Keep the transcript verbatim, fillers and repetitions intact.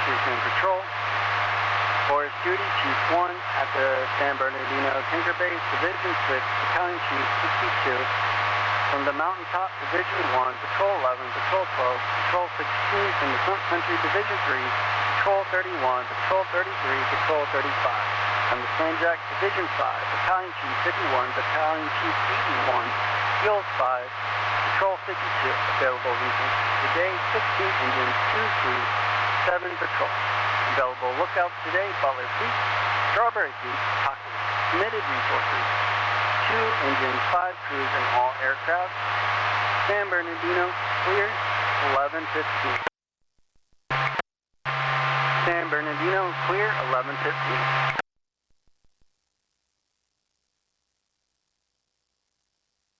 Officers in patrol. Forest duty, Chief one at the San Bernardino Tinker Base, Division six, Battalion Chief sixty-two. From the Mountaintop, Division one, Patrol eleven, Patrol twelve, Patrol sixteen. From the Front Country, Division three, Patrol thirty-one, Patrol thirty-three, Patrol thirty-five. From the San Jack, Division five, Battalion Chief fifty-one, Battalion Chief eighty-one, Field five, Patrol fifty-two. Available regions today, sixteen engines, two crews, seven patrols. Available lookouts today, Butler Peak, Strawberry Peak, Hockley. Committed resources, two engines, five crews, and all aircraft. San Bernardino, clear, eleven fifteen. San Bernardino, clear, eleven fifteen.